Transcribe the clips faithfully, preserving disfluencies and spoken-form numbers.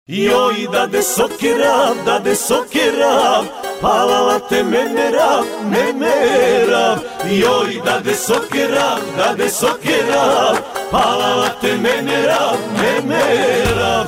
Joj, dade sokerav, dade sokerav, palala te memerav, memerav. Joj, dade sokerav, dade sokerav, palala te memerav, memerav.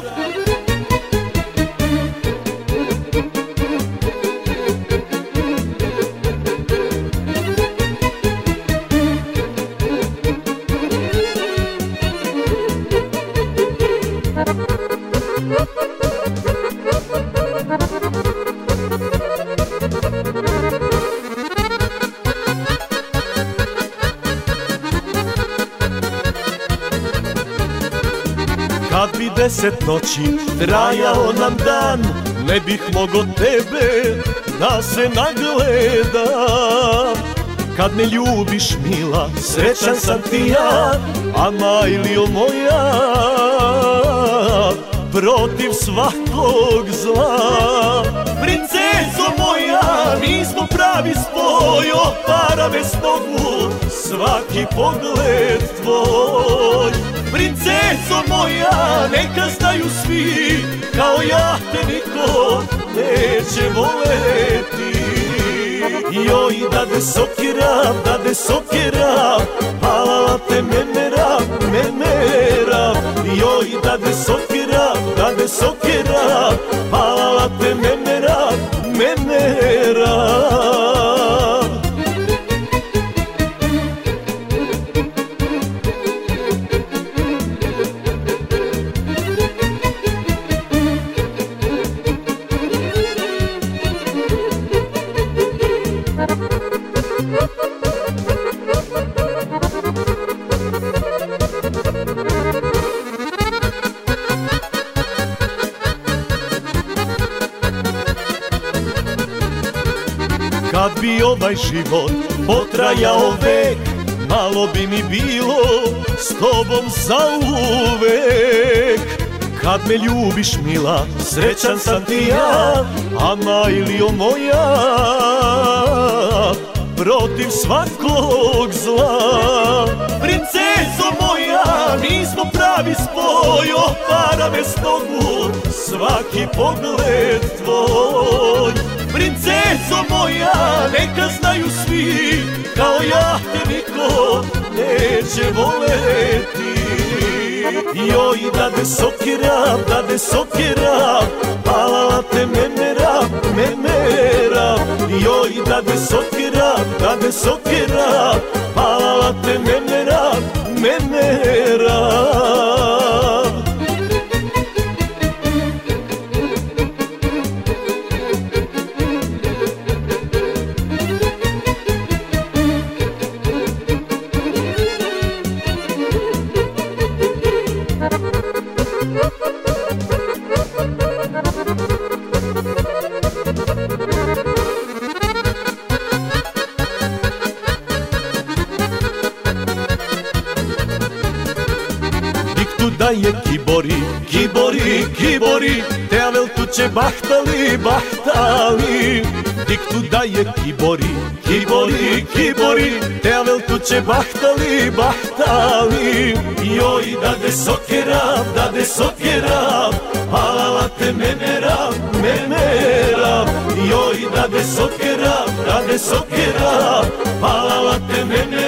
Kad bi deset noći trajao nam dan, ne bih mogo tebe da se nagledam. Kad me ljubiš mila, srećan sam ti ja, a majlio moja, protiv svakog zla. Princezo moja, mi smo pravi spoj, opara me s nogu svaki pogled tvoj. Princezo moja, neka znaju svi, kao ja te niko neće voleti. Joj, dade sokerav, dade sokerav, palala te memerav, memerav. Joj, dade sokerav, dade sokerav, palala te memerav, memerav. Kad bi ovaj život potrajao vek, malo bi mi bilo s tobom zauvek. Kad me ljubiš mila, srećan sam ti ja, a majlio moja, protiv svakog zla. Princezo moja, mi smo pravi spoj, opara me s nogu svaki pogled tvoj. Princezo moja, neka znaju svi, kao ja te niko neće voleti. Joj, dade sokerav, dade sokerav, palala te memerav, memerav. Joj, dade sokerav, dade sokerav, palala te memerav, memerav. Da je kibori, kibori, kibori, teavel tu će bahtali, bahtali. Dik tu da je kibori, kibori, kibori, teavel tu će bahtali, bahtali. Joj, dade sokerav, dade sokerav, palala te memerav, memerav. Joj, dade sokerav, dade sokerav, palala te memerav.